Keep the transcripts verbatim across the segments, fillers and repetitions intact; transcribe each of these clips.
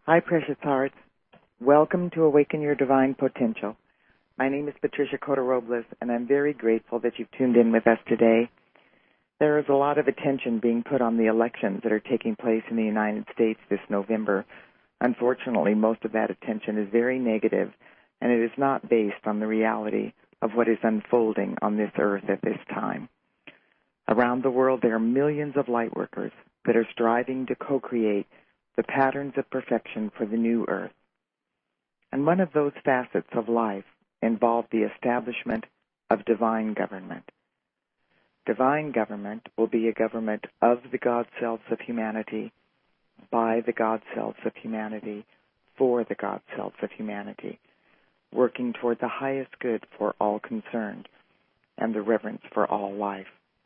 Hi, precious hearts. Welcome to Awaken Your Divine Potential. My name is Patricia Cota-Robles, and I'm very grateful that you've tuned in with us today. There is a lot of attention being put on the elections that are taking place in the United States this November. Unfortunately, most of that attention is very negative, and it is not based on the reality of what is unfolding on this earth at this time. Around the world, there are millions of light workers that are striving to co-create the patterns of perfection for the new earth. And one of those facets of life involved the establishment of divine government. Divine government will be a government of the God selves of humanity, by the God selves of humanity, for the God selves of humanity, working toward the highest good for all concerned and the reverence for all life.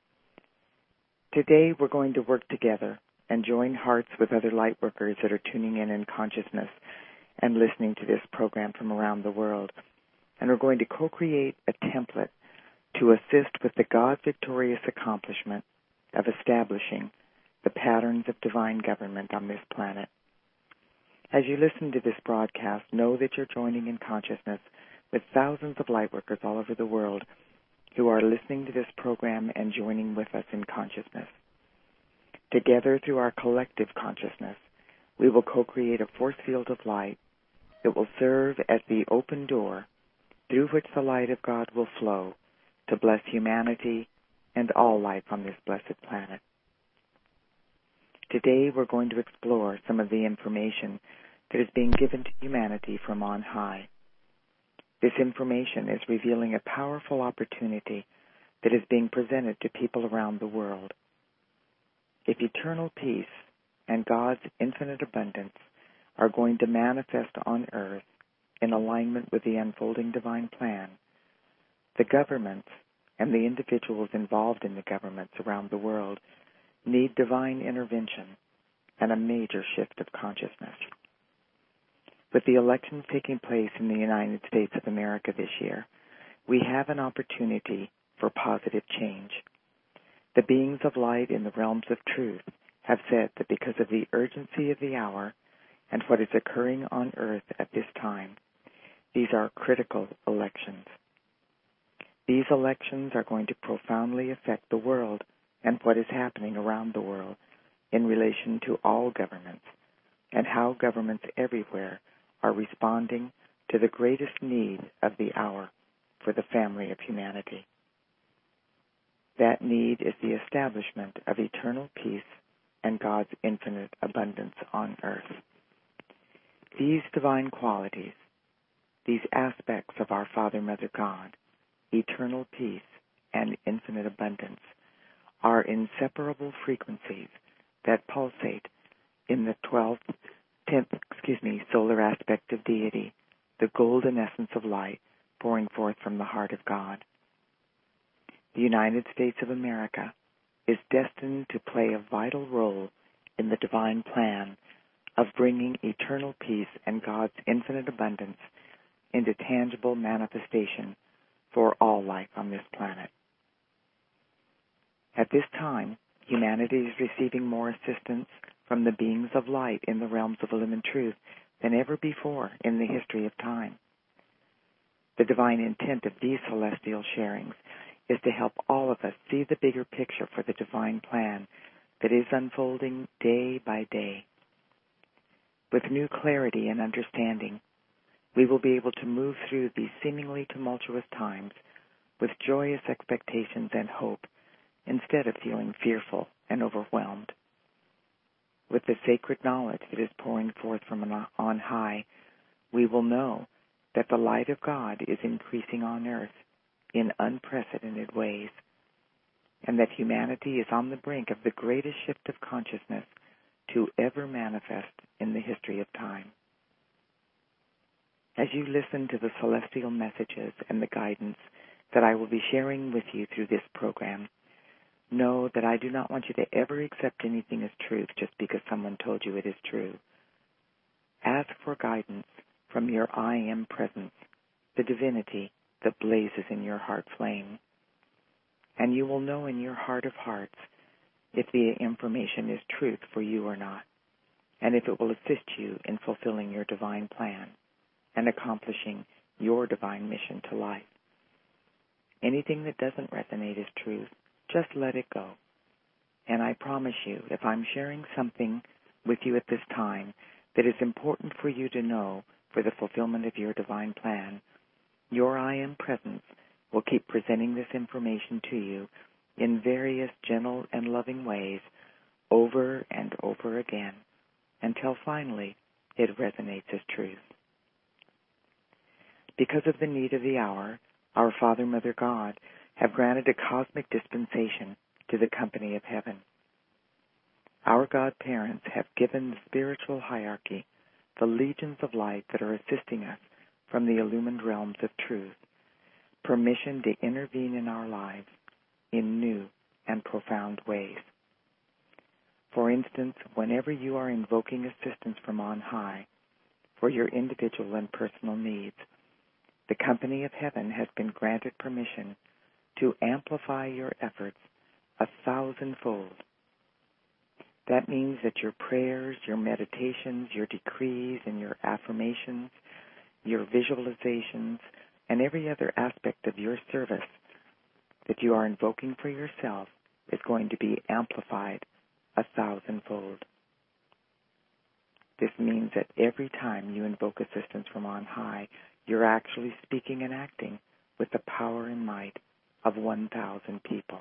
Today we're going to work together and join hearts with other light workers that are tuning in in consciousness and listening to this program from around the world. And we're going to co-create a template to assist with the God-victorious accomplishment of establishing the patterns of divine government on this planet. As you listen to this broadcast, know that you're joining in consciousness with thousands of light workers all over the world who are listening to this program and joining with us in consciousness. Together, through our collective consciousness, we will co-create a force field of light that will serve as the open door through which the light of God will flow to bless humanity and all life on this blessed planet. Today, we're going to explore some of the information that is being given to humanity from on high. This information is revealing a powerful opportunity that is being presented to people around the world. If eternal peace and God's infinite abundance are going to manifest on earth in alignment with the unfolding divine plan, the governments and the individuals involved in the governments around the world need divine intervention and a major shift of consciousness. With the elections taking place in the United States of America this year, we have an opportunity for positive change. The beings of light in the realms of truth have said that because of the urgency of the hour and what is occurring on earth at this time, these are critical elections. These elections are going to profoundly affect the world and what is happening around the world in relation to all governments and how governments everywhere are responding to the greatest need of the hour for the family of humanity. That need is the establishment of eternal peace and God's infinite abundance on earth. These divine qualities, these aspects of our Father, Mother, God, eternal peace and infinite abundance, are inseparable frequencies that pulsate in the twelfth, tenth, excuse me, solar aspect of deity, the golden essence of light pouring forth from the heart of God. The United States of America is destined to play a vital role in the divine plan of bringing eternal peace and God's infinite abundance into tangible manifestation for all life on this planet. At this time, humanity is receiving more assistance from the beings of light in the realms of living truth than ever before in the history of time. The divine intent of these celestial sharings is to help all of us see the bigger picture for the divine plan that is unfolding day by day. With new clarity and understanding, we will be able to move through these seemingly tumultuous times with joyous expectations and hope instead of feeling fearful and overwhelmed. With the sacred knowledge that is pouring forth from on high, we will know that the light of God is increasing on earth in unprecedented ways, and that humanity is on the brink of the greatest shift of consciousness to ever manifest in the history of time. As you listen to the celestial messages and the guidance that I will be sharing with you through this program, know that I do not want you to ever accept anything as truth just because someone told you it is true. Ask for guidance from your I Am presence, the divinity that blazes in your heart flame. And you will know in your heart of hearts if the information is truth for you or not. and if it will assist you in fulfilling your divine plan and accomplishing your divine mission to life. Anything that doesn't resonate as truth, just let it go. And I promise you, if I'm sharing something with you at this time that is important for you to know for the fulfillment of your divine plan, your I Am Presence will keep presenting this information to you in various gentle and loving ways over and over again until finally it resonates as truth. Because of the need of the hour, our Father, Mother, God have granted a cosmic dispensation to the company of heaven. Our godparents have given the spiritual hierarchy, the legions of light that are assisting us from the illumined realms of truth, permission to intervene in our lives in new and profound ways. For instance, whenever you are invoking assistance from on high for your individual and personal needs, the company of heaven has been granted permission to amplify your efforts a thousandfold. That means that your prayers, your meditations, your decrees, and your affirmations, your visualizations, and every other aspect of your service that you are invoking for yourself is going to be amplified a thousandfold. This means that every time you invoke assistance from on high, you're actually speaking and acting with the power and might of one thousand people.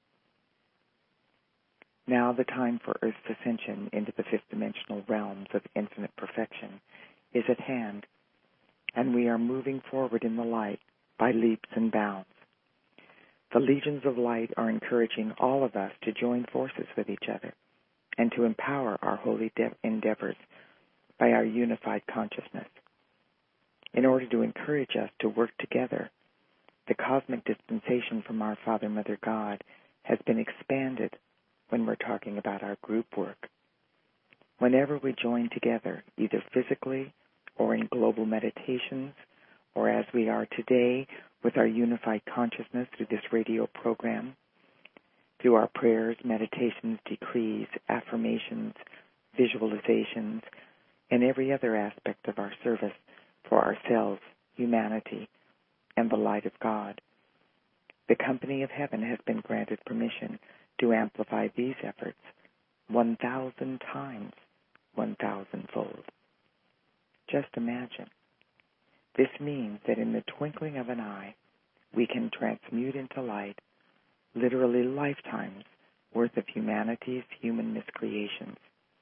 Now the time for Earth's ascension into the fifth dimensional realms of infinite perfection is at hand, and we are moving forward in the light by leaps and bounds. The legions of light are encouraging all of us to join forces with each other and to empower our holy de- endeavors by our unified consciousness. In order to encourage us to work together, the cosmic dispensation from our Father, Mother, God has been expanded when we're talking about our group work. Whenever we join together, either physically or in global meditations, or as we are today with our unified consciousness through this radio program, through our prayers, meditations, decrees, affirmations, visualizations, and every other aspect of our service for ourselves, humanity, and the light of God, the company of heaven has been granted permission to amplify these efforts one thousand times, one thousand-fold. Just imagine. This means that in the twinkling of an eye, we can transmute into light literally lifetimes worth of humanity's human miscreations.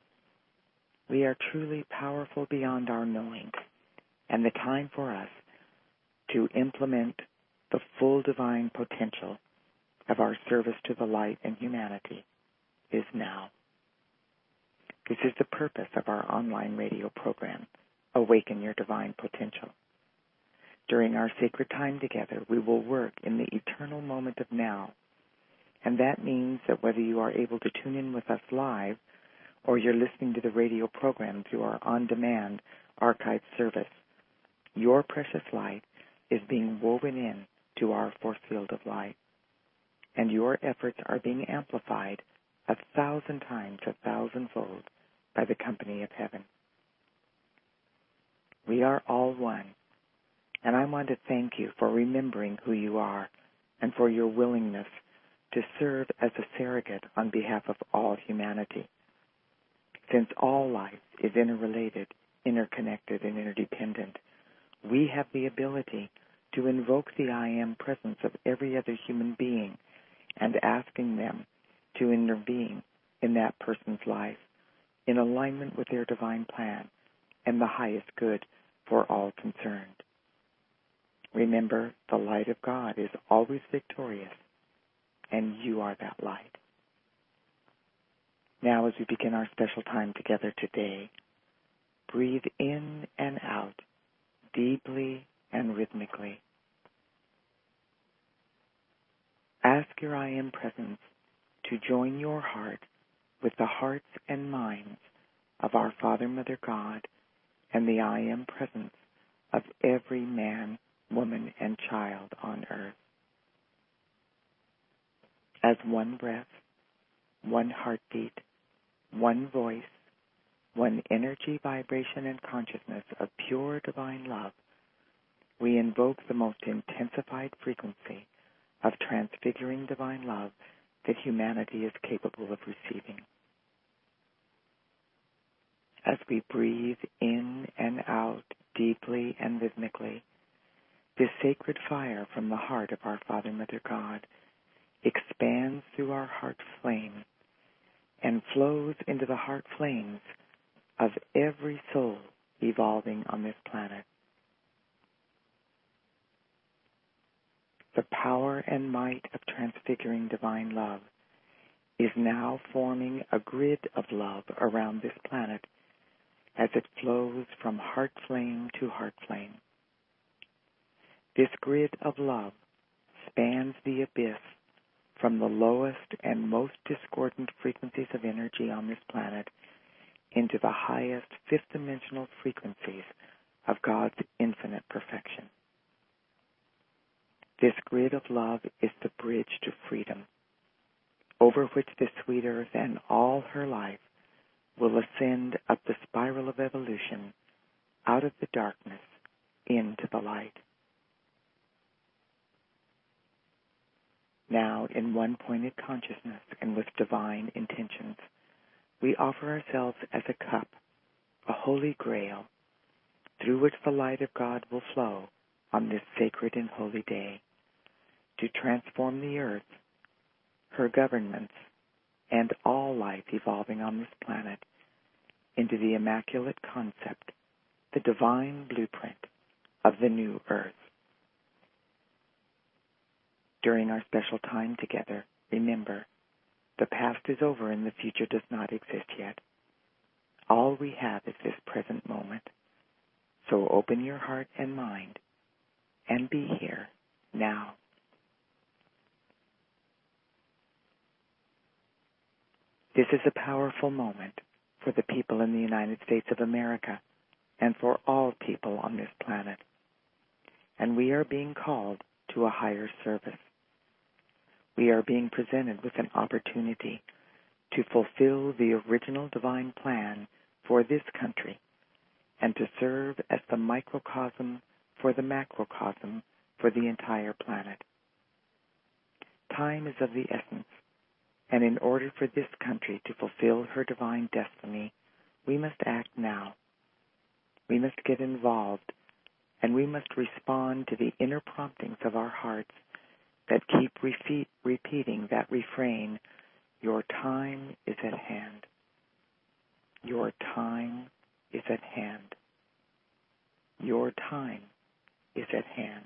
We are truly powerful beyond our knowing, and the time for us to implement the full divine potential of our service to the light and humanity is now. This is the purpose of our online radio program, Awaken Your Divine Potential. During our sacred time together, we will work in the eternal moment of now, and that means that whether you are able to tune in with us live or you're listening to the radio program through our on-demand archived service, your precious light is being woven in to our force field of light, and your efforts are being amplified a thousand times, a thousandfold by the company of heaven. We are all one, and I want to thank you for remembering who you are and for your willingness to serve as a surrogate on behalf of all humanity. Since all life is interrelated, interconnected, and interdependent, we have the ability to invoke the I Am presence of every other human being and asking them to intervene in that person's life in alignment with their divine plan and the highest good for all concerned. Remember, the light of God is always victorious, and you are that light. Now, as we begin our special time together today, breathe in and out deeply and rhythmically. Ask your I Am presence to join your heart with the hearts and minds of our Father, Mother, God, and the I Am presence of every man, woman, and child on earth. As one breath, one heartbeat, one voice, one energy, vibration, and consciousness of pure divine love, we invoke the most intensified frequency of transfiguring divine love that humanity is capable of receiving. As we breathe in and out deeply and rhythmically, this sacred fire from the heart of our Father, Mother God expands through our heart flame and flows into the heart flames of every soul evolving on this planet. The power and might of transfiguring divine love is now forming a grid of love around this planet as it flows from heart flame to heart flame. This grid of love spans the abyss from the lowest and most discordant frequencies of energy on this planet into the highest fifth-dimensional frequencies of God's infinite perfection. This grid of love is the bridge to freedom, over which the sweet earth and all her life will ascend up the spiral of evolution out of the darkness into the light. Now, in one-pointed consciousness and with divine intentions, we offer ourselves as a cup, a holy grail, through which the light of God will flow on this sacred and holy day to transform the earth, her governments, and all life evolving on this planet into the immaculate concept, the divine blueprint of the new earth. During our special time together, remember, the past is over and the future does not exist yet. All we have is this present moment. So open your heart and mind and be here now. This is a powerful moment for the people in the United States of America and for all people on this planet. And we are being called to a higher service. We are being presented with an opportunity to fulfill the original divine plan for this country and to serve as the microcosm for the macrocosm for the entire planet. Time is of the essence, and in order for this country to fulfill her divine destiny, we must act now. We must get involved, and we must respond to the inner promptings of our hearts that keep repeat, repeating that refrain, your time is at hand. Your time is at hand. Your time is at hand.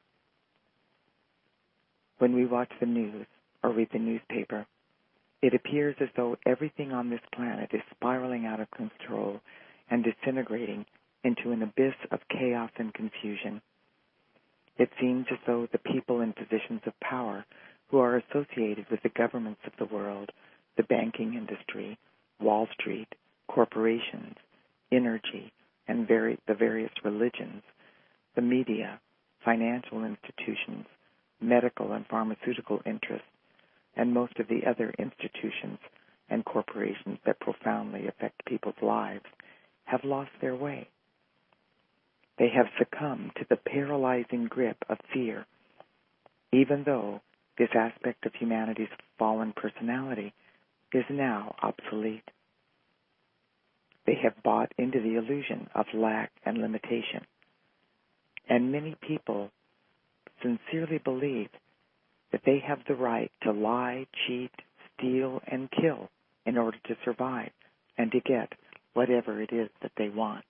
When we watch the news or read the newspaper, it appears as though everything on this planet is spiraling out of control and disintegrating into an abyss of chaos and confusion. It seems as though the people in positions of power who are associated with the governments of the world, the banking industry, Wall Street, corporations, energy, and vari- the various religions, the media, financial institutions, medical and pharmaceutical interests, and most of the other institutions and corporations that profoundly affect people's lives, have lost their way. They have succumbed to the paralyzing grip of fear, even though this aspect of humanity's fallen personality is now obsolete. They have bought into the illusion of lack and limitation, and many people sincerely believe that they have the right to lie, cheat, steal, and kill in order to survive and to get whatever it is that they want.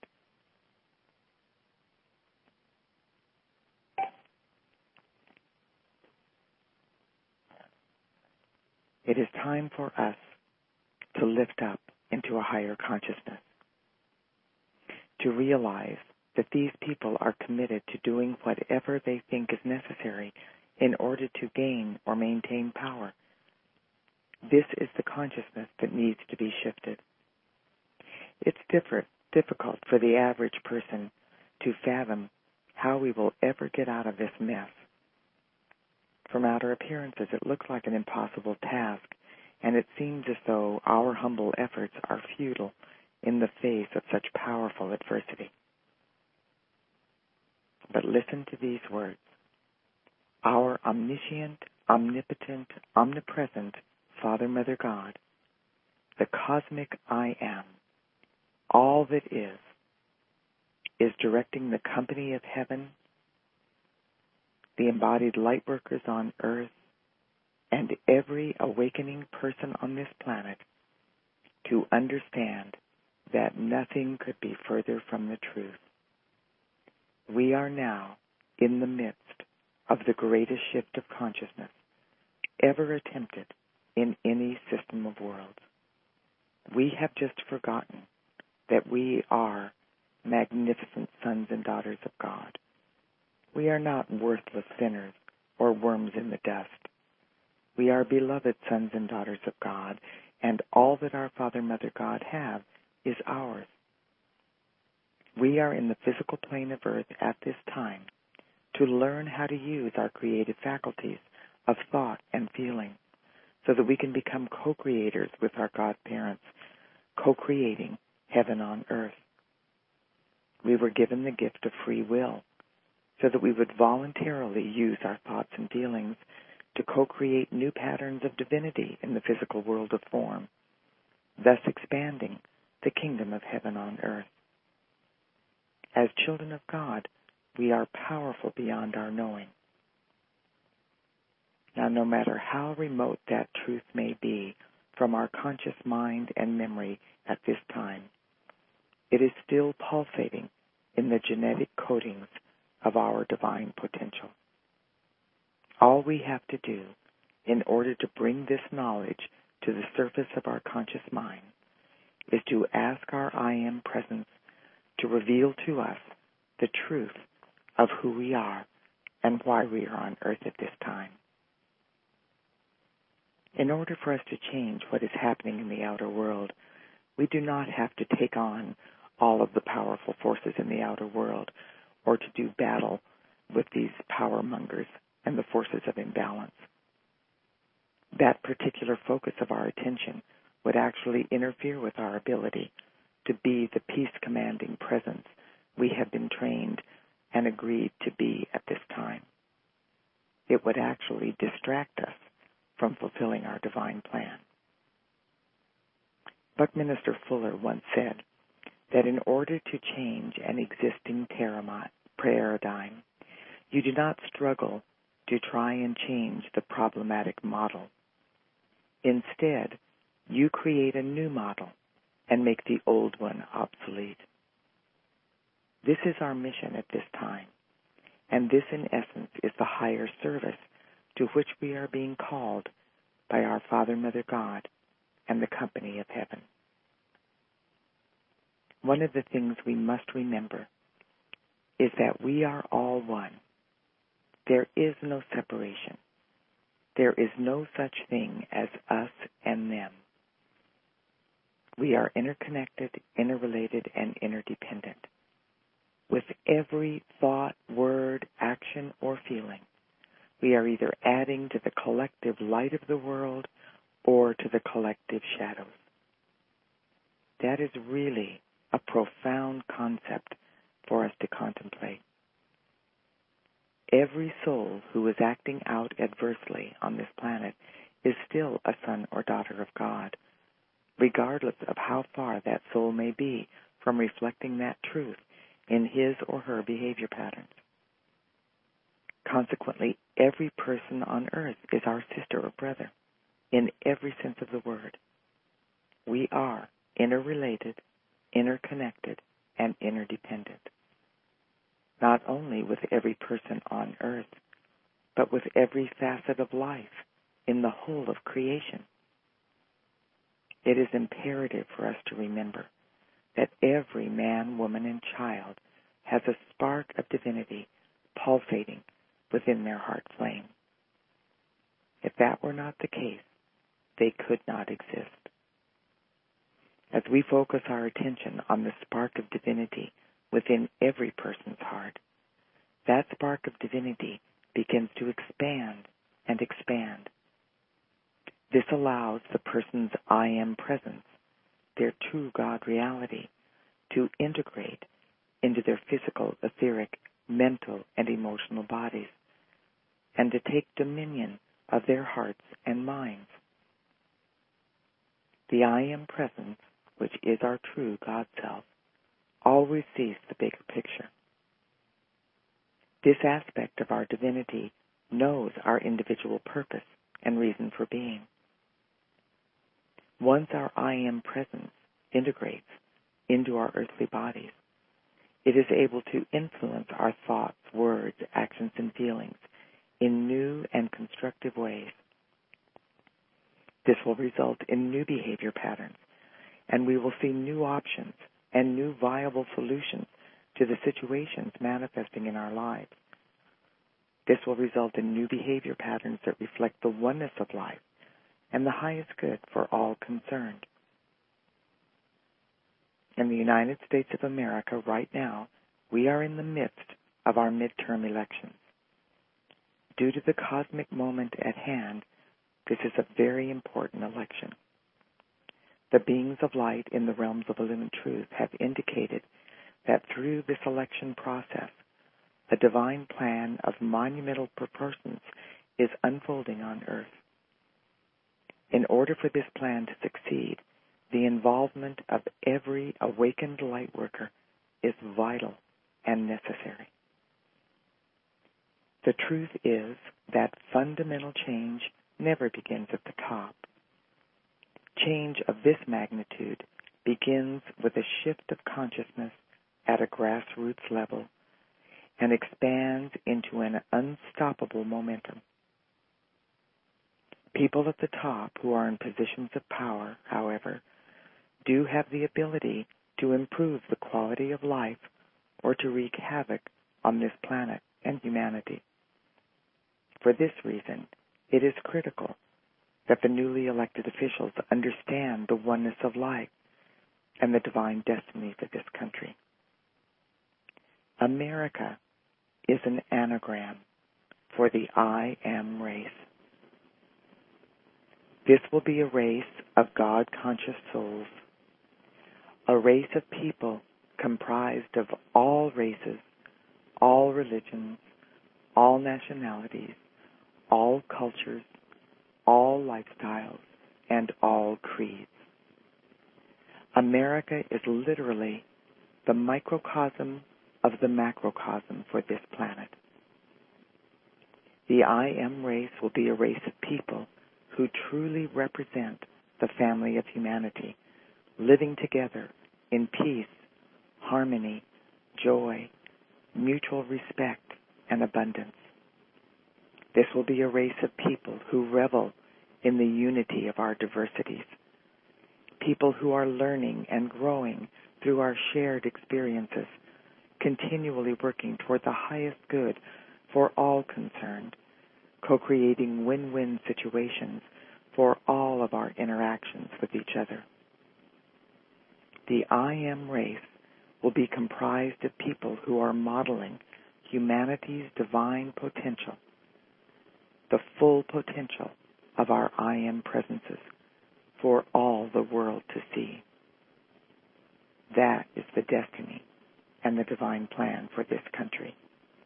It is time for us to lift up into a higher consciousness, to realize that these people are committed to doing whatever they think is necessary in order to gain or maintain power. This is the consciousness that needs to be shifted. It's different, difficult for the average person to fathom how we will ever get out of this mess. From outer appearances, it looks like an impossible task, and it seems as though our humble efforts are futile in the face of such powerful adversity. But listen to these words. Our omniscient, omnipotent, omnipresent Father, Mother, God, the cosmic I Am, all that is, is directing the company of heaven, the embodied light workers on earth, and every awakening person on this planet to understand that nothing could be further from the truth. We are now in the midst of the greatest shift of consciousness ever attempted in any system of worlds. We have just forgotten that we are magnificent sons and daughters of God. We are not worthless sinners or worms in the dust. We are beloved sons and daughters of God, and all that our Father, Mother, God have is ours. We are in the physical plane of earth at this time to learn how to use our creative faculties of thought and feeling so that we can become co-creators with our God-parents, co-creating heaven on earth. We were given the gift of free will so that we would voluntarily use our thoughts and feelings to co-create new patterns of divinity in the physical world of form, thus expanding the kingdom of heaven on earth. As children of God, we are powerful beyond our knowing. Now, no matter how remote that truth may be from our conscious mind and memory at this time, it is still pulsating in the genetic codings of our divine potential. All we have to do in order to bring this knowledge to the surface of our conscious mind is to ask our I Am presence to reveal to us the truth of who we are and why we are on earth at this time. In order for us to change what is happening in the outer world, we do not have to take on all of the powerful forces in the outer world or to do battle with these power mongers and the forces of imbalance. That particular focus of our attention would actually interfere with our ability to be the peace-commanding presence we have been trained and agreed to be at this time. It would actually distract us from fulfilling our divine plan. Buckminster Fuller once said that in order to change an existing paradigm, you do not struggle to try and change the problematic model. Instead, you create a new model and make the old one obsolete. This is our mission at this time, and this in essence is the higher service to which we are being called by our Father, Mother, God, and the company of heaven. One of the things we must remember is that we are all one. There is no separation. There is no such thing as us and them. We are interconnected, interrelated, and interdependent. With every thought, word, action, or feeling, we are either adding to the collective light of the world or to the collective shadows. That is really a profound concept for us to contemplate. Every soul who is acting out adversely on this planet is still a son or daughter of God, regardless of how far that soul may be from reflecting that truth in his or her behavior patterns. Consequently, every person on earth is our sister or brother in every sense of the word. We are interrelated, interconnected, and interdependent, not only with every person on earth, but with every facet of life in the whole of creation. It is imperative for us to remember that every man, woman, and child has a spark of divinity pulsating within their heart flame. If that were not the case, they could not exist. As we focus our attention on the spark of divinity within every person's heart, that spark of divinity begins to expand and expand. This allows the person's I Am presence, their true God reality to integrate into their physical, etheric, mental, and emotional bodies, and to take dominion of their hearts and minds. The I Am Presence, which is our true God Self, always sees the bigger picture. This aspect of our divinity knows our individual purpose and reason for being. Once our I Am Presence integrates into our earthly bodies, it is able to influence our thoughts, words, actions, and feelings in new and constructive ways. This will result in new behavior patterns, and we will see new options and new viable solutions to the situations manifesting in our lives. This will result in new behavior patterns that reflect the oneness of life and the highest good for all concerned. In the United States of America right now, we are in the midst of our midterm elections. Due to the cosmic moment at hand, this is a very important election. The beings of light in the realms of illumined truth have indicated that through this election process, a divine plan of monumental proportions is unfolding on Earth. In order for this plan to succeed, the involvement of every awakened light worker is vital and necessary. The truth is that fundamental change never begins at the top. Change of this magnitude begins with a shift of consciousness at a grassroots level and expands into an unstoppable momentum. People at the top who are in positions of power, however, do have the ability to improve the quality of life or to wreak havoc on this planet and humanity. For this reason, it is critical that the newly elected officials understand the oneness of life and the divine destiny for this country. America is an anagram for the I Am race. This will be a race of God-conscious souls, a race of people comprised of all races, all religions, all nationalities, all cultures, all lifestyles, and all creeds. America is literally the microcosm of the macrocosm for this planet. The I Am race will be a race of people who truly represent the family of humanity, living together in peace, harmony, joy, mutual respect, and abundance. This will be a race of people who revel in the unity of our diversities, people who are learning and growing through our shared experiences, continually working toward the highest good for all concerned, co-creating win-win situations for all of our interactions with each other. The I Am race will be comprised of people who are modeling humanity's divine potential, the full potential of our I Am presences for all the world to see. That is the destiny and the divine plan for this country.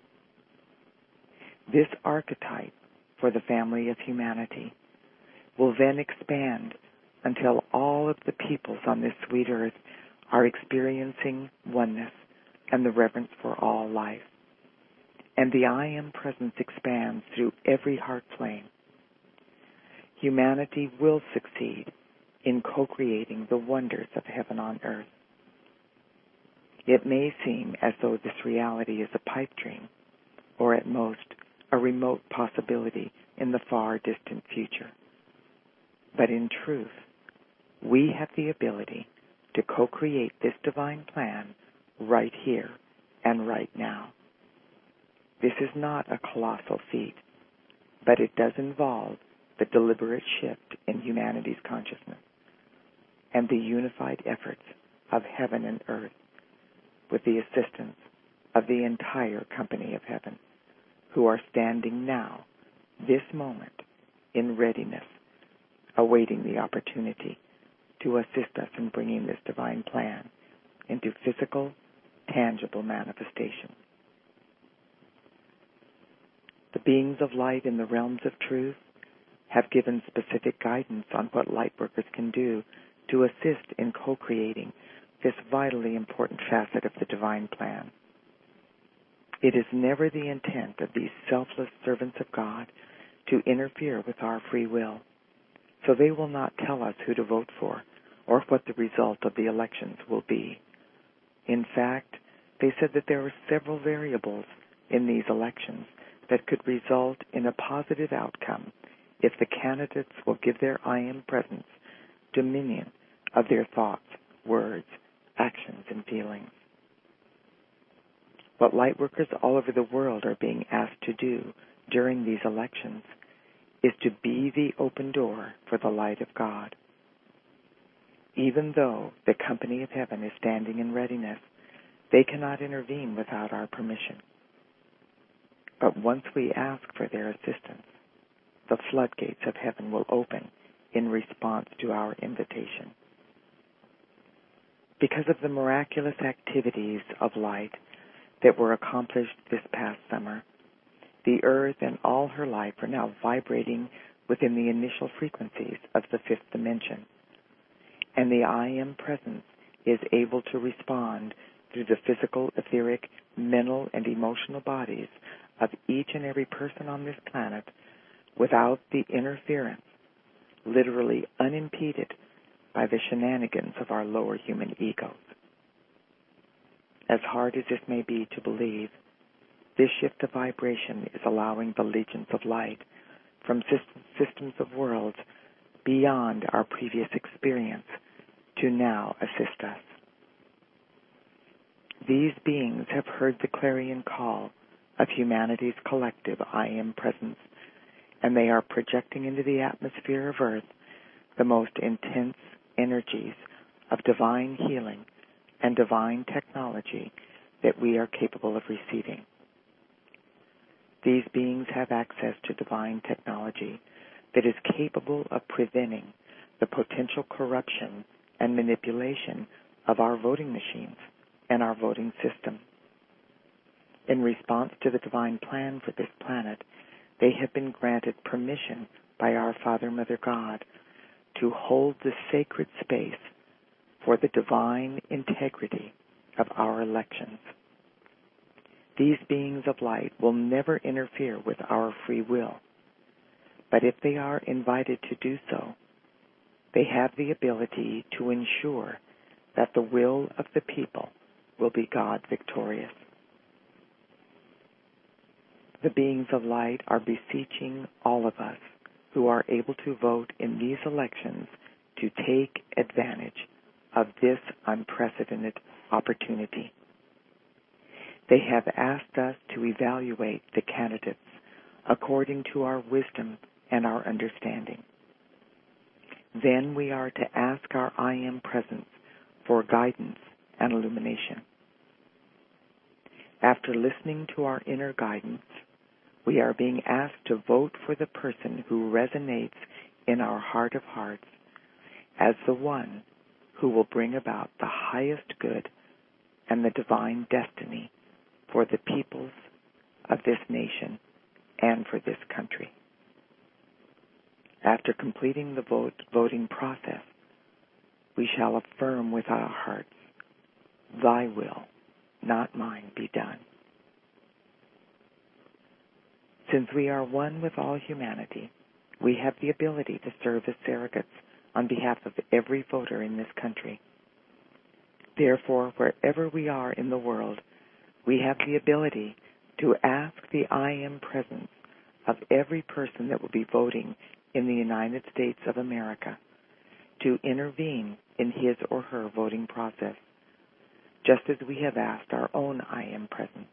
This archetype for the family of humanity will then expand until all of the peoples on this sweet earth are experiencing oneness and the reverence for all life. And the I Am presence expands through every heart flame. Humanity will succeed in co-creating the wonders of heaven on earth. It may seem as though this reality is a pipe dream, or at most a remote possibility in the far distant future. But in truth, we have the ability to co-create this divine plan right here and right now. This is not a colossal feat, but it does involve the deliberate shift in humanity's consciousness and the unified efforts of heaven and earth with the assistance of the entire company of heaven, who are standing now, this moment, in readiness, awaiting the opportunity to assist us in bringing this divine plan into physical, tangible manifestation. The beings of light in the realms of truth have given specific guidance on what lightworkers can do to assist in co-creating this vitally important facet of the divine plan. It is never the intent of these selfless servants of God to interfere with our free will, so they will not tell us who to vote for or what the result of the elections will be. In fact, they said that there are several variables in these elections that could result in a positive outcome if the candidates will give their I Am Presence dominion of their thoughts, words, actions, and feelings. What lightworkers all over the world are being asked to do during these elections is to be the open door for the light of God. Even though the company of heaven is standing in readiness, they cannot intervene without our permission. But once we ask for their assistance, the floodgates of heaven will open in response to our invitation. Because of the miraculous activities of light that were accomplished this past summer, the earth and all her life are now vibrating within the initial frequencies of the fifth dimension, and the I Am Presence is able to respond through the physical, etheric, mental, and emotional bodies of each and every person on this planet without the interference, literally unimpeded, by the shenanigans of our lower human egos. As hard as this may be to believe, this shift of vibration is allowing the legions of light from systems of worlds beyond our previous experience to now assist us. These beings have heard the clarion call of humanity's collective I Am Presence, and they are projecting into the atmosphere of Earth the most intense energies of divine healing and divine technology that we are capable of receiving. These beings have access to divine technology that is capable of preventing the potential corruption and manipulation of our voting machines and our voting system. In response to the divine plan for this planet, they have been granted permission by our Father, Mother God to hold the sacred space for the divine integrity of our elections. These beings of light will never interfere with our free will, but if they are invited to do so, they have the ability to ensure that the will of the people will be God victorious. The beings of light are beseeching all of us who are able to vote in these elections to take advantage of this unprecedented opportunity. They have asked us to evaluate the candidates according to our wisdom and our understanding. Then we are to ask our I Am Presence for guidance and illumination. After listening to our inner guidance, we are being asked to vote for the person who resonates in our heart of hearts as the one who will bring about the highest good and the divine destiny for the peoples of this nation and for this country. After completing the vote, voting process, we shall affirm with our hearts, "Thy will, not mine, be done." Since we are one with all humanity, we have the ability to serve as surrogates on behalf of every voter in this country. Therefore, wherever we are in the world, we have the ability to ask the I Am Presence of every person that will be voting in the United States of America to intervene in his or her voting process, just as we have asked our own I Am Presence,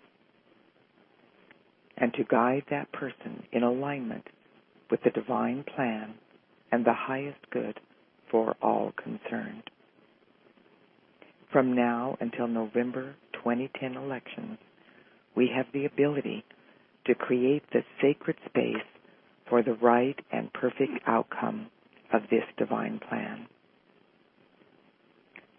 and to guide that person in alignment with the divine plan and the highest good for all concerned. From now until November twenty ten elections, we have the ability to create the sacred space for the right and perfect outcome of this divine plan.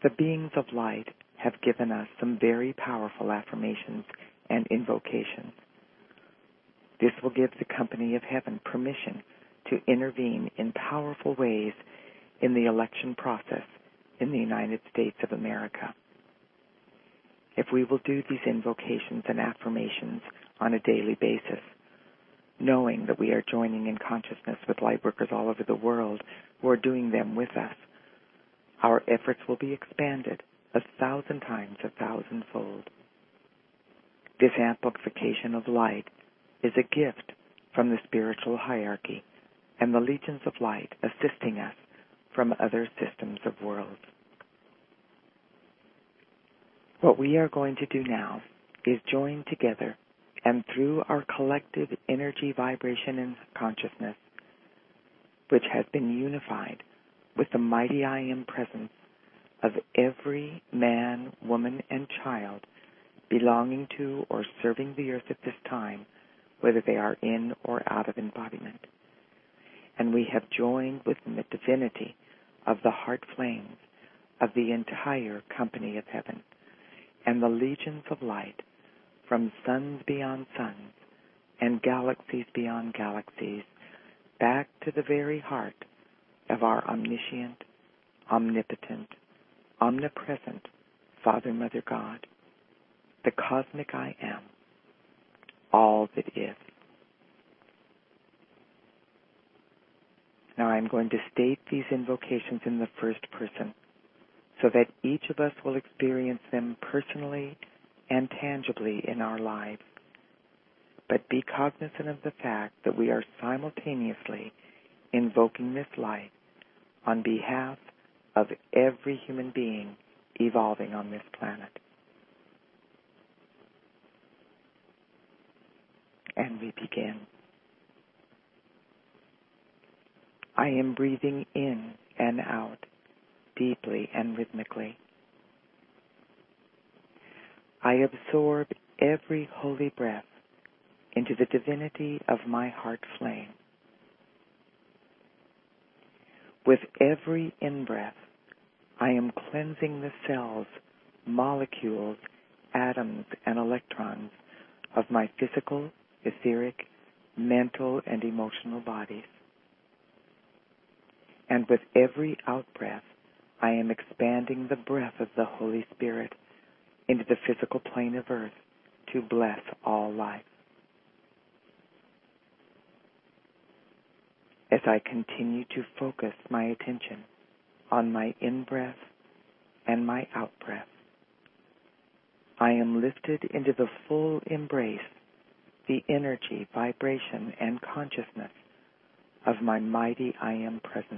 The beings of light have given us some very powerful affirmations and invocations. This will give the company of heaven permission to intervene in powerful ways in the election process in the United States of America. If we will do these invocations and affirmations on a daily basis, knowing that we are joining in consciousness with lightworkers all over the world who are doing them with us, our efforts will be expanded a thousand times, a thousandfold. This amplification of light is a gift from the spiritual hierarchy and the legions of light assisting us from other systems of worlds. What we are going to do now is join together, and through our collective energy, vibration, and consciousness, which has been unified with the mighty I Am presence of every man, woman, and child belonging to or serving the earth at this time, whether they are in or out of embodiment. And we have joined within the divinity of the heart flames of the entire company of heaven and the legions of light from suns beyond suns and galaxies beyond galaxies back to the very heart of our omniscient, omnipotent, omnipresent Father, Mother, God, the cosmic I Am, all that is. Now I'm going to state these invocations in the first person so that each of us will experience them personally and tangibly in our lives. But be cognizant of the fact that we are simultaneously invoking this light on behalf of every human being evolving on this planet. And we begin. I am breathing in and out, deeply and rhythmically. I absorb every holy breath into the divinity of my heart flame. With every in-breath, I am cleansing the cells, molecules, atoms, and electrons of my physical, etheric, mental, and emotional bodies. And with every out-breath, I am expanding the breath of the Holy Spirit into the physical plane of earth to bless all life. As I continue to focus my attention on my in-breath and my out-breath, I am lifted into the full embrace, the energy, vibration, and consciousness of my mighty I Am presence.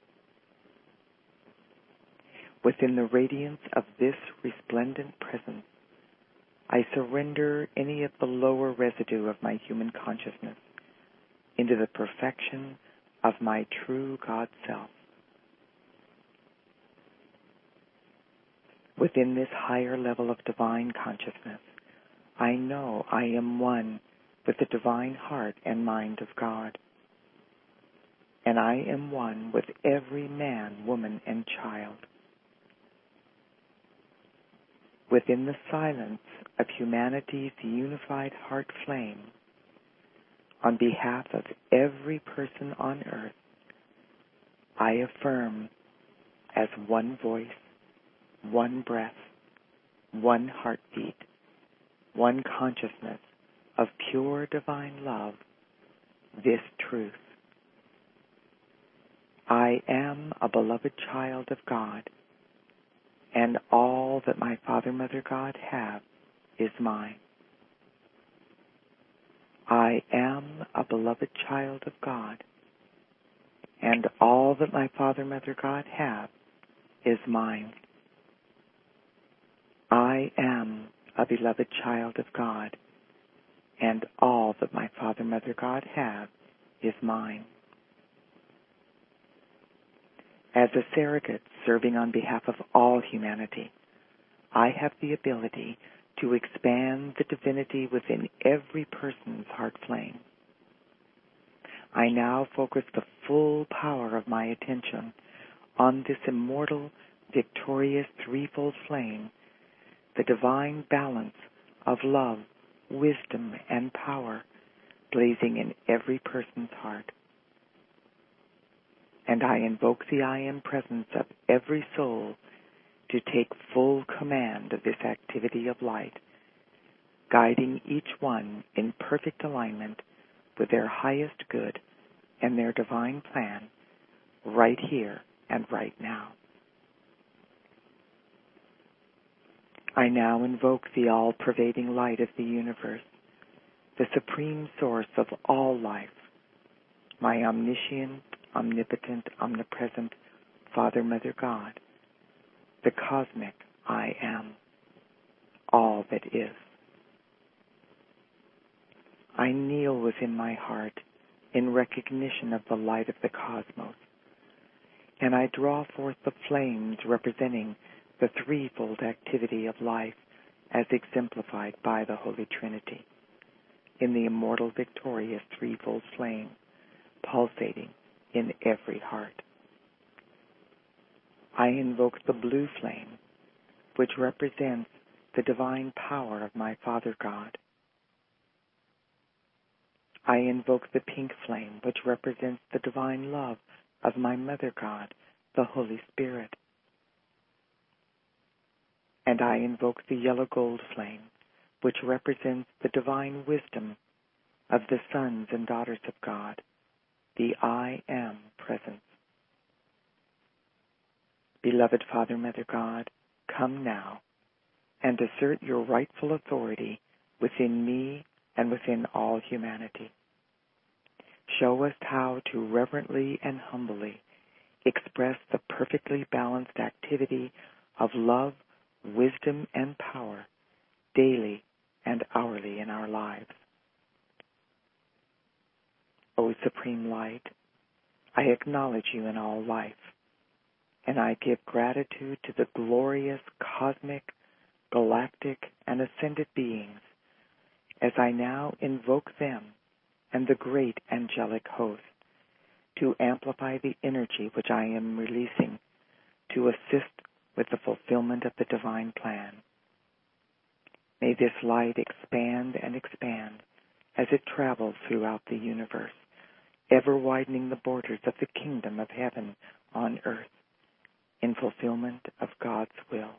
Within the radiance of this resplendent presence, I surrender any of the lower residue of my human consciousness into the perfection of my true God self. Within this higher level of divine consciousness, I know I am one with the divine heart and mind of God. And I am one with every man, woman, and child. Within the silence of humanity's unified heart flame, on behalf of every person on earth, I affirm as one voice, one breath, one heartbeat, one consciousness of pure divine love, this truth. I am a beloved child of God, and all that my Father, Mother, God have is mine. I am a beloved child of God, and all that my Father, Mother, God have is mine. I am a beloved child of God, and all that my Father, Mother, God have is mine. As a surrogate serving on behalf of all humanity, I have the ability to expand the divinity within every person's heart flame. I now focus the full power of my attention on this immortal, victorious threefold flame, the divine balance of love, wisdom, and power blazing in every person's heart. And I invoke the I Am presence of every soul to take full command of this activity of light, guiding each one in perfect alignment with their highest good and their divine plan right here and right now. I now invoke the all-pervading light of the universe, the supreme source of all life, my omniscient, omnipotent, omnipresent Father, Mother, God, the cosmic I Am, all that is. I kneel within my heart in recognition of the light of the cosmos, and I draw forth the flames representing the threefold activity of life as exemplified by the Holy Trinity in the immortal, victorious threefold flame pulsating in every heart. I invoke the blue flame, which represents the divine power of my Father God. I invoke the pink flame, which represents the divine love of my Mother God, the Holy Spirit. And I invoke the yellow gold flame, which represents the divine wisdom of the sons and daughters of God, the I Am presence. Beloved Father, Mother, God, come now and assert your rightful authority within me and within all humanity. Show us how to reverently and humbly express the perfectly balanced activity of love, wisdom, and power daily and hourly in our lives. O Supreme Light, I acknowledge you in all life, and I give gratitude to the glorious cosmic, galactic, and ascended beings as I now invoke them and the great angelic host to amplify the energy which I am releasing to assist with the fulfillment of the divine plan. May this light expand and expand as it travels throughout the universe, ever widening the borders of the kingdom of heaven on earth in fulfillment of God's will.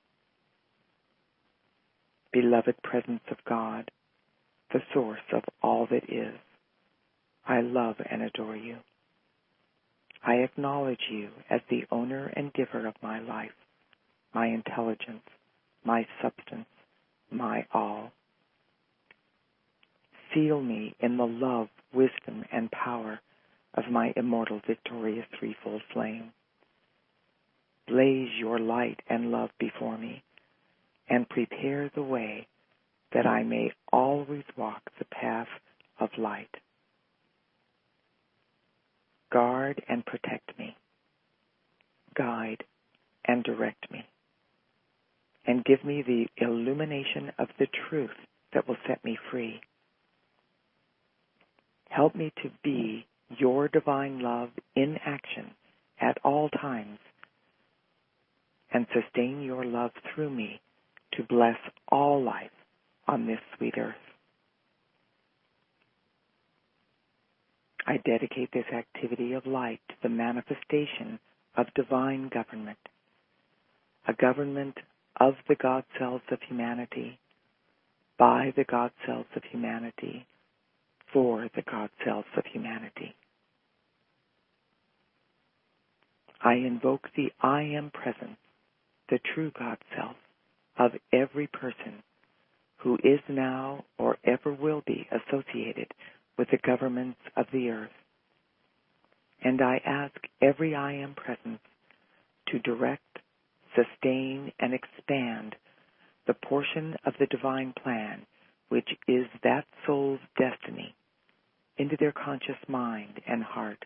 Beloved presence of God, the source of all that is, I love and adore you. I acknowledge you as the owner and giver of my life, my intelligence, my substance, my all. Seal me in the love, wisdom, and power of my immortal, victorious threefold flame. Blaze your light and love before me, and prepare the way that I may always walk the path of light. Guard and protect me, guide and direct me, and give me the illumination of the truth that will set me free. Help me to be your divine love in action at all times, and sustain your love through me to bless all life on this sweet earth. I dedicate this activity of light to the manifestation of divine government, a government of the God selves of humanity, by the God selves of humanity, for the God selves of humanity. I invoke the I Am presence, the true God self of every person who is now or ever will be associated with the governments of the earth. And I ask every I Am presence to direct, sustain, and expand the portion of the divine plan which is that soul's destiny into their conscious mind and heart.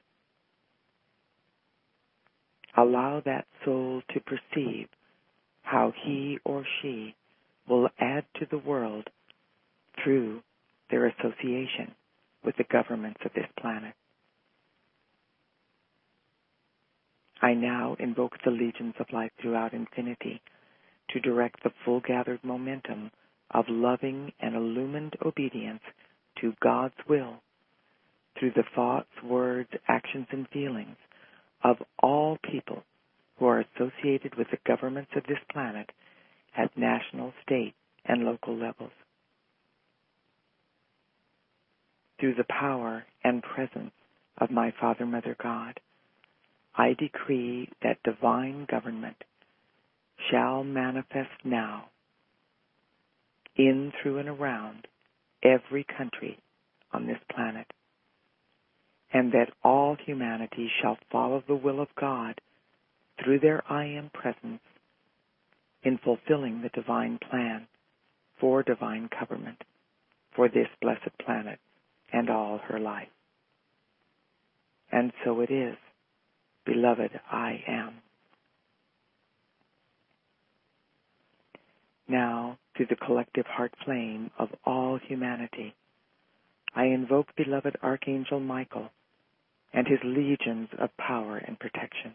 Allow that soul to perceive how he or she will add to the world through their association with the governments of this planet. I now invoke the legions of light throughout infinity to direct the full gathered momentum of loving and illumined obedience to God's will through the thoughts, words, actions, and feelings of all people who are associated with the governments of this planet at national, state, and local levels. Through the power and presence of my Father, Mother, God, I decree that divine government shall manifest now in, through, and around every country on this planet, and that all humanity shall follow the will of God through their I Am presence in fulfilling the divine plan for divine government for this blessed planet and all her life. And so it is, beloved I Am. Now, through the collective heart flame of all humanity, I invoke beloved Archangel Michael and his legions of power and protection.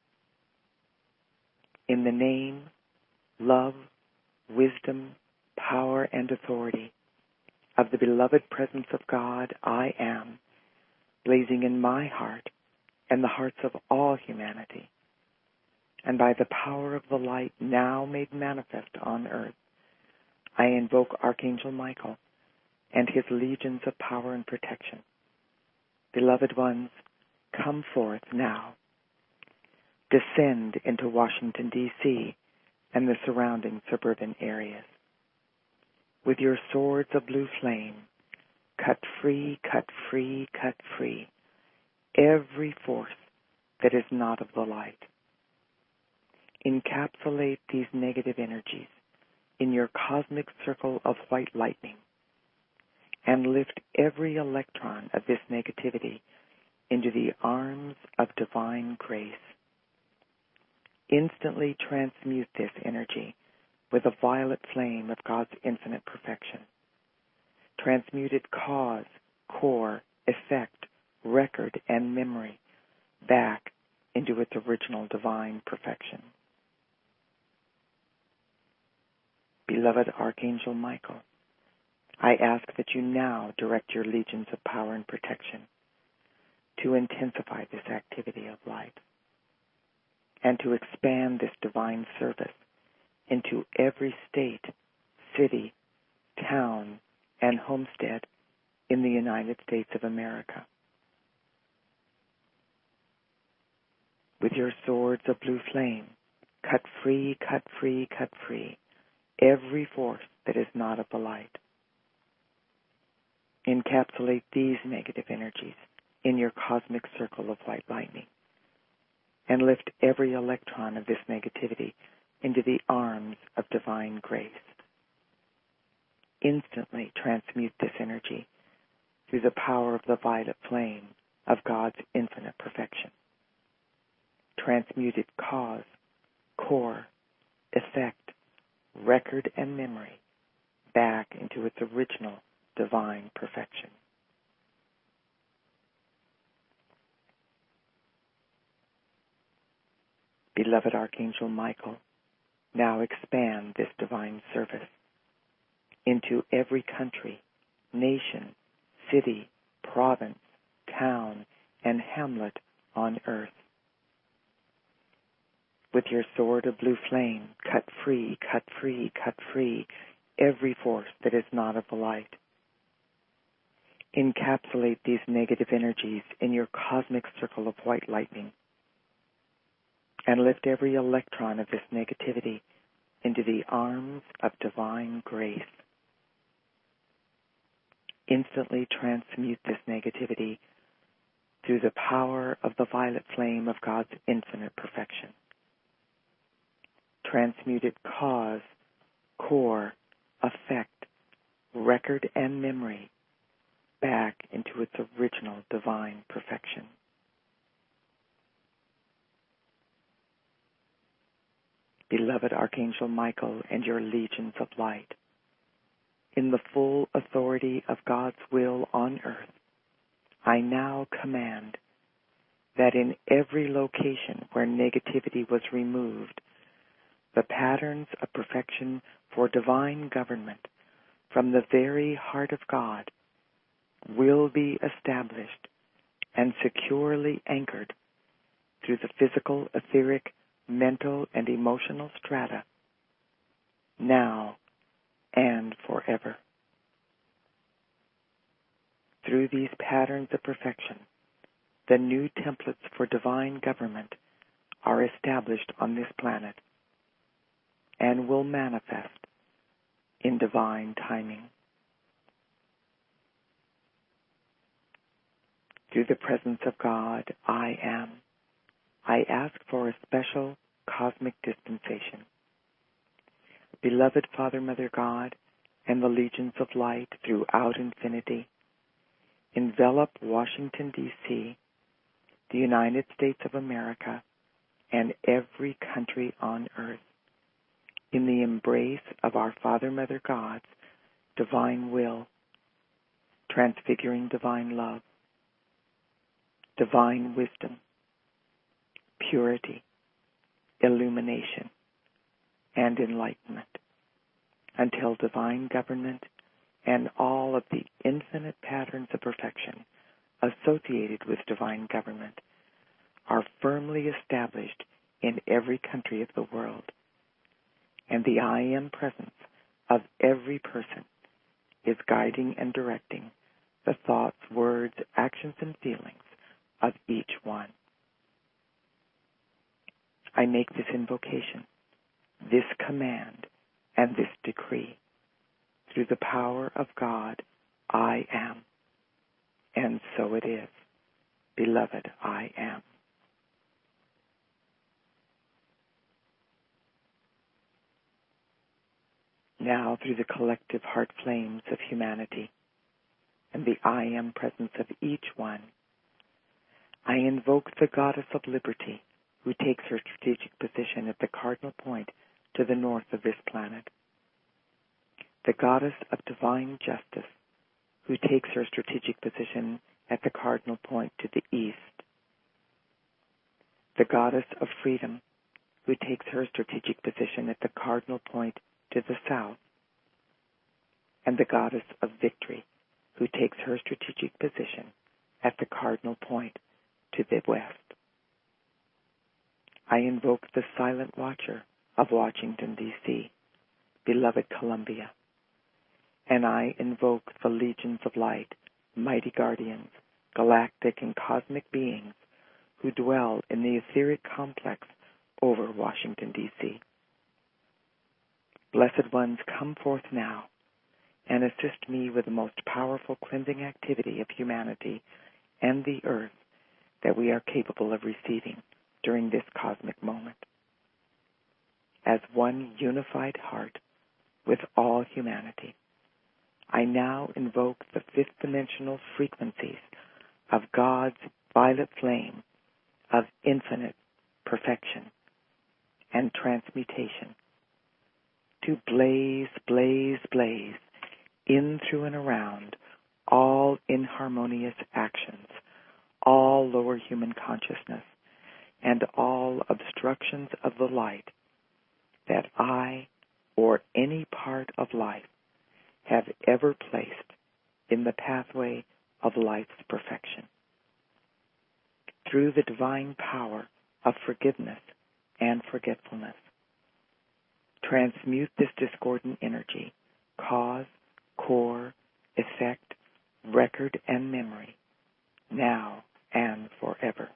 In the name, love, wisdom, power, and authority of the beloved presence of God, I Am, blazing in my heart and the hearts of all humanity, and by the power of the light now made manifest on earth, I invoke Archangel Michael and his legions of power and protection. Beloved ones, come forth now. Descend into Washington, D C and the surrounding suburban areas. With your swords of blue flame, cut free, cut free, cut free every force that is not of the light. Encapsulate these negative energies in your cosmic circle of white lightning and lift every electron of this negativity into the arms of divine grace. Instantly transmute this energy with a violet flame of God's infinite perfection. Transmute it cause, core, effect, record, and memory back into its original divine perfection. Beloved Archangel Michael, I ask that you now direct your legions of power and protection to intensify this activity of light and to expand this divine service into every state, city, town, and homestead in the United States of America. With your swords of blue flame, cut free, cut free, cut free every force that is not of the light. Encapsulate these negative energies in your cosmic circle of white lightning and lift every electron of this negativity into the arms of divine grace. Instantly transmute this energy through the power of the violet flame of God's infinite perfection. Transmute it cause, core, effect, record, and memory back into its original divine perfection. Beloved Archangel Michael, now expand this divine service into every country, nation, city, province, town, and hamlet on earth. With your sword of blue flame, cut free, cut free, cut free every force that is not of the light. Encapsulate these negative energies in your cosmic circle of white lightning and lift every electron of this negativity into the arms of divine grace. Instantly transmute this negativity through the power of the violet flame of God's infinite perfection. Transmute it cause, core, effect, record, and memory back into its original divine perfection. Beloved Archangel Michael and your legions of light, in the full authority of God's will on earth, I now command that in every location where negativity was removed, the patterns of perfection for divine government from the very heart of God will be established and securely anchored through the physical, etheric, mental, and emotional strata, now and forever. Through these patterns of perfection, the new templates for divine government are established on this planet and will manifest in divine timing. Through the presence of God, I am. I ask for a special cosmic dispensation. Beloved Father, Mother God, and the legions of light throughout infinity, envelop Washington, D C, the United States of America, and every country on earth in the embrace of our Father, Mother God's divine will, transfiguring divine love, divine wisdom, purity, illumination, and enlightenment, until divine government and all of the infinite patterns of perfection associated with divine government are firmly established in every country of the world, and the I Am presence of every person is guiding and directing the thoughts, words, actions, and feelings of each one. I make this invocation, this command, and this decree through the power of God, I am. And so it is. Beloved, I am. Now, through the collective heart flames of humanity and the I am presence of each one, I invoke the goddess of liberty, who takes her strategic position at the cardinal point to the north of this planet, the goddess of divine justice, who takes her strategic position at the cardinal point to the east, the goddess of freedom, who takes her strategic position at the cardinal point to the south, and the goddess of victory, who takes her strategic position at the cardinal point to the west. I invoke the silent watcher of Washington, D C, beloved Columbia, and I invoke the legions of light, mighty guardians, galactic and cosmic beings who dwell in the etheric complex over Washington, D C. Blessed ones, come forth now and assist me with the most powerful cleansing activity of humanity and the earth that we are capable of receiving during this cosmic moment. As one unified heart with all humanity, I now invoke the fifth dimensional frequencies of God's violet flame of infinite perfection and transmutation to blaze, blaze, blaze in, through, and around all inharmonious actions, all lower human consciousness, and all obstructions of the light that I or any part of life have ever placed in the pathway of life's perfection. Through the divine power of forgiveness and forgetfulness, transmute this discordant energy, cause, core, effect, record, and memory, now and forever.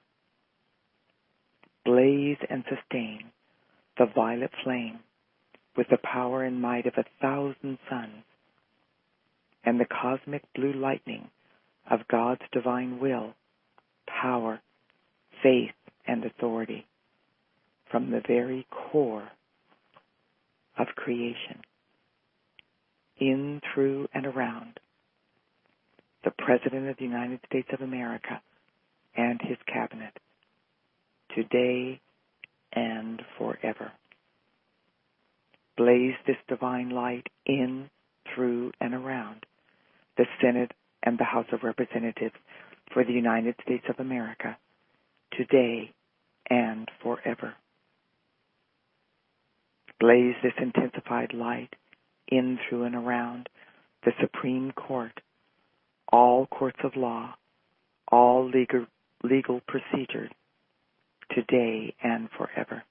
Blaze and sustain the violet flame with the power and might of a thousand suns, and the cosmic blue lightning of God's divine will, power, faith, and authority from the very core of creation, in, through, and around the President of the United States of America and his cabinet, today and forever. Blaze this divine light in, through, and around the Senate and the House of Representatives for the United States of America today and forever. Blaze this intensified light in, through, and around the Supreme Court, all courts of law, all legal, legal procedures, today and forever.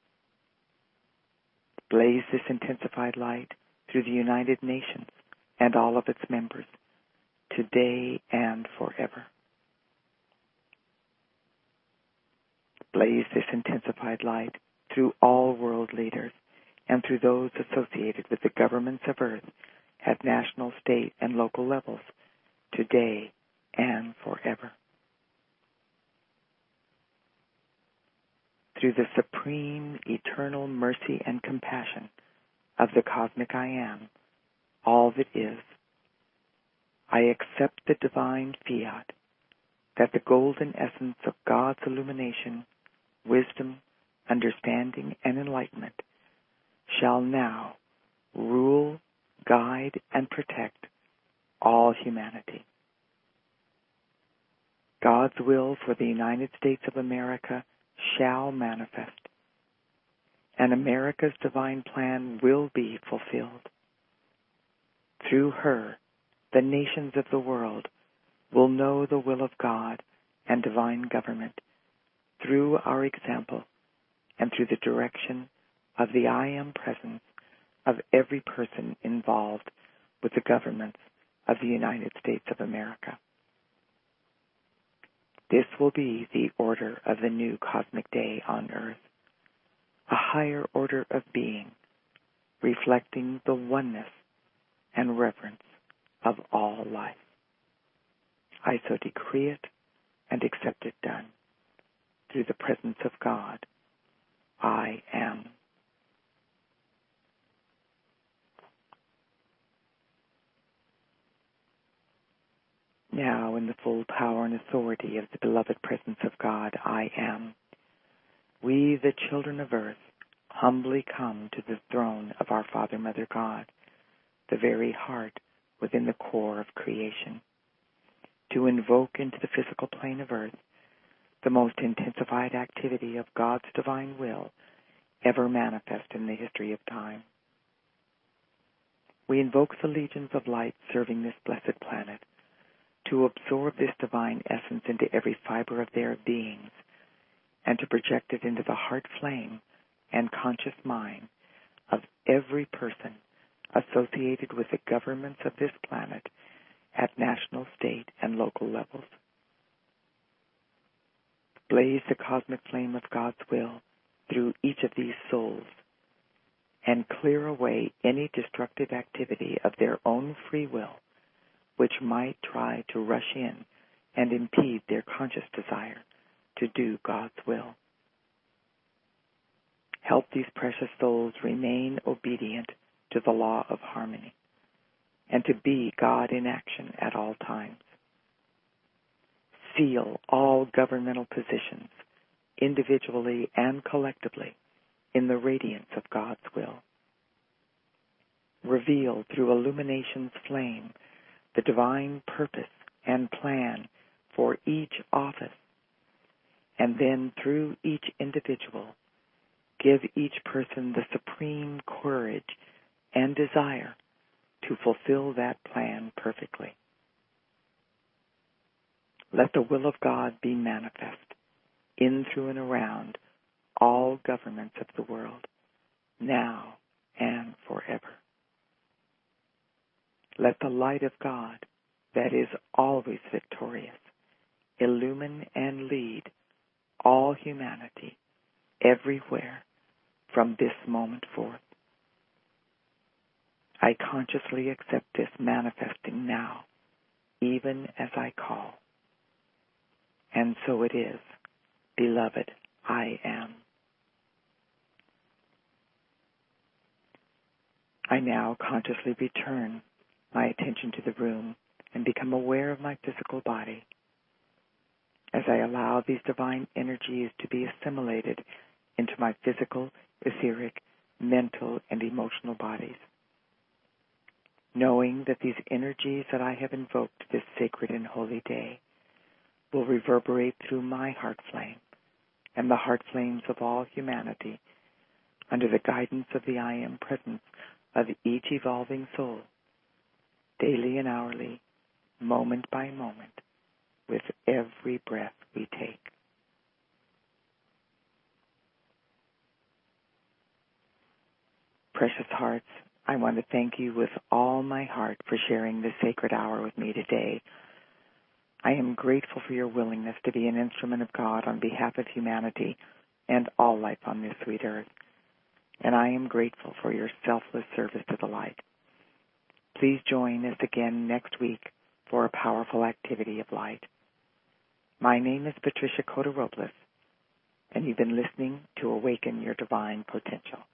Blaze this intensified light through the United Nations and all of its members, today and forever. Blaze this intensified light through all world leaders and through those associated with the governments of earth at national, state, and local levels, today and forever. Through the supreme, eternal mercy and compassion of the cosmic I Am, all that is, I accept the divine fiat that the golden essence of God's illumination, wisdom, understanding, and enlightenment shall now rule, guide, and protect all humanity. God's will for the United States of America shall manifest, and America's divine plan will be fulfilled. Through her, the nations of the world will know the will of God and divine government through our example and through the direction of the I Am presence of every person involved with the governments of the United States of America. This will be the order of the new cosmic day on earth, a higher order of being, reflecting the oneness and reverence of all life. I so decree it and accept it done. Through the presence of God, I am. Now, in the full power and authority of the beloved presence of God, I am, we, the children of earth, humbly come to the throne of our Father, Mother God, the very heart within the core of creation, to invoke into the physical plane of earth the most intensified activity of God's divine will ever manifest in the history of time. We invoke the legions of light serving this blessed planet to absorb this divine essence into every fiber of their beings and to project it into the heart flame and conscious mind of every person associated with the governments of this planet at national, state, and local levels. Blaze the cosmic flame of God's will through each of these souls and clear away any destructive activity of their own free will which might try to rush in and impede their conscious desire to do God's will. Help these precious souls remain obedient to the law of harmony and to be God in action at all times. Seal all governmental positions, individually and collectively, in the radiance of God's will. Reveal through illumination's flame the divine purpose and plan for each office, and then through each individual, give each person the supreme courage and desire to fulfill that plan perfectly. Let the will of God be manifest in, through, and around all governments of the world, now and forever. Let the light of God, that is always victorious, illumine and lead all humanity everywhere from this moment forth. I consciously accept this manifesting now, even as I call. And so it is, beloved, I am. I now consciously return my attention to the room and become aware of my physical body as I allow these divine energies to be assimilated into my physical, etheric, mental, and emotional bodies. Knowing that these energies that I have invoked this sacred and holy day will reverberate through my heart flame and the heart flames of all humanity, under the guidance of the I Am presence of each evolving soul, daily and hourly, moment by moment, with every breath we take. Precious hearts, I want to thank you with all my heart for sharing this sacred hour with me today. I am grateful for your willingness to be an instrument of God on behalf of humanity and all life on this sweet earth. And I am grateful for your selfless service to the light. Please join us again next week for a powerful activity of light. My name is Patricia Cota Robles, and you've been listening to Awaken Your Divine Potential.